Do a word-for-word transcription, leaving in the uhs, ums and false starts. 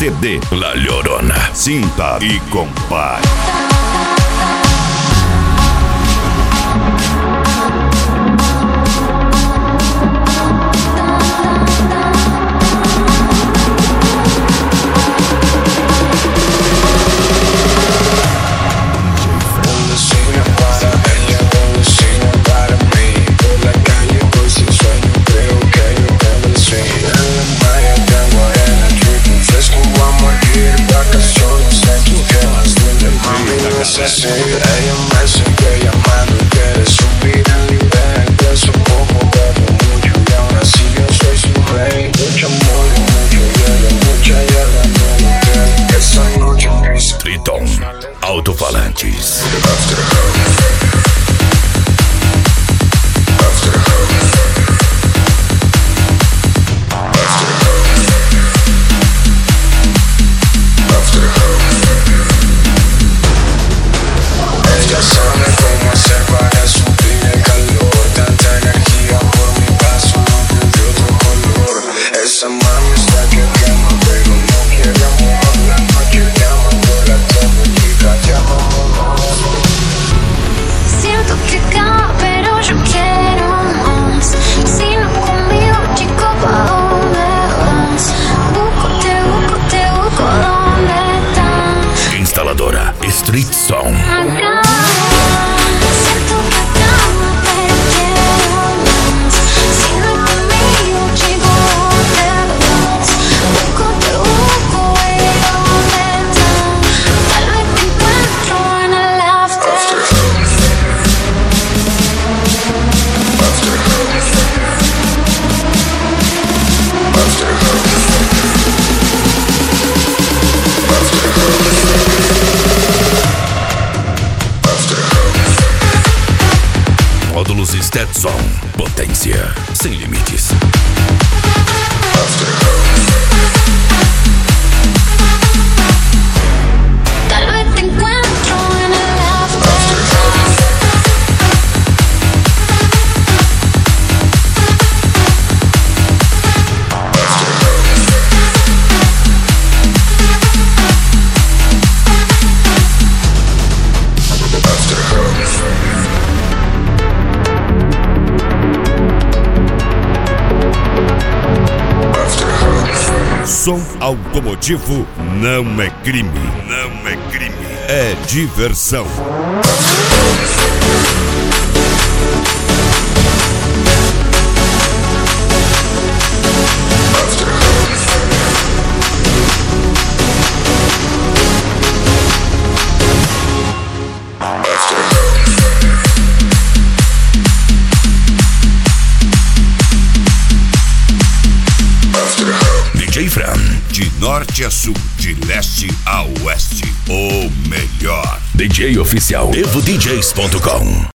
C D La Llorona. Sinta e compare. Ella me sigue llamando, quiere subir el nivel de su poco, bebe mucho y aún así yo soy su rey. Mucho amor y mucho hielo, mucha hiela no me queda. Esa noche gris. Triton Alto-Falantes. Ella sabe cómo hacer para subir el calor. Tanta energía por mi paso, no de otro color. Esa mami está que quema, pero no quiere amor. La noche llamando la tengo, chica, llámame. Siento que gana, pero yo quiero más. Si no conmigo, chico, ¿pa' dónde vas? Busco, te busco, te busco, ¿dónde estás? Instaladora Street Sound. Módulos Stetson. Potência sem limites. Tal vez te encuentro en el after. Som automotivo não é crime. Não é crime. É diversão. D J Fran, de norte a sul, de leste a oeste, o melhor. D J oficial, evo D Js ponto com.